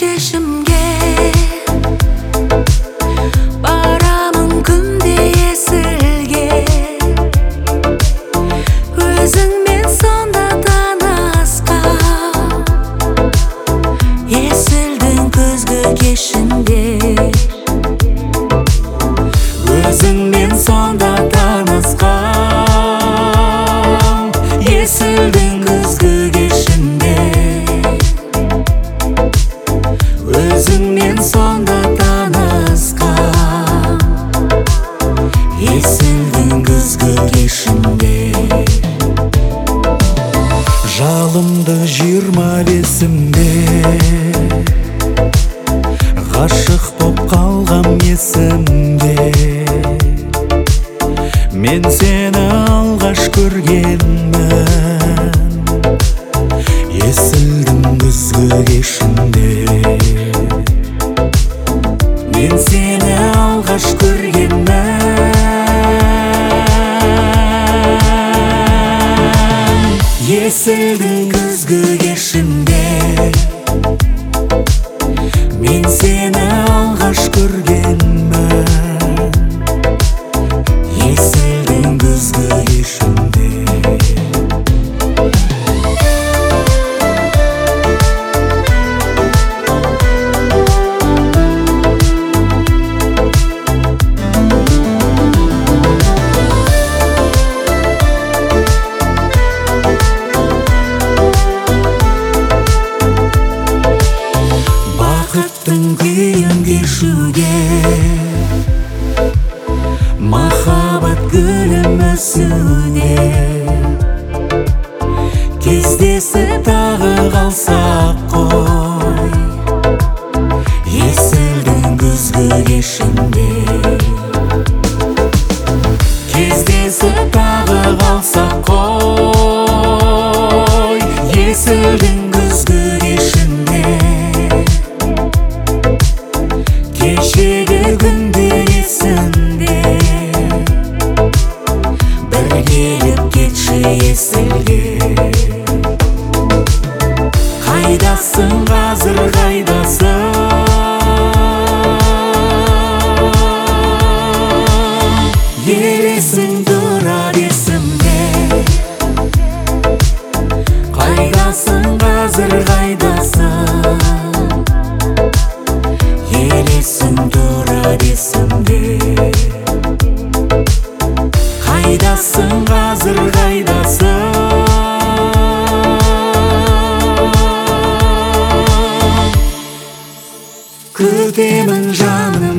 шешімге барамын күнде есілге, өзіңмен сонда танысқан есілдің күзгі кешінде. Өзіңмен сонда танысқан есілдің күзгі кешінде. Өзіңмен сонда танысқан есілдің күзгі кешінде. Жалымды 25-імде ғашық боп қалғам есімде. Мен сені алғаш көргенмін есілдің күзгі кешінде. Мен сені алғаш көргенмін есілдің күзгі кешінде. Мен сені алғаш көргенмін есілдің күзгі кешінде. Бақыттың күйін кешуге, махаббат гүлім өсуде. Кездесіп тағы қалсақ қой есілдің күзгі кешінде. Кездесіп тағы қалсақ қой есілдің күзгі кешінде. Кешегі күндер есімде, бір келіп кетші есілге. Қайдасың қазір, қайдасың? Елесің тұрар есімде. Қайдасың қазір, қайдасың? Елесің тұрар есімде. Қайдасың қазір, қайдасың? Күтемін жаным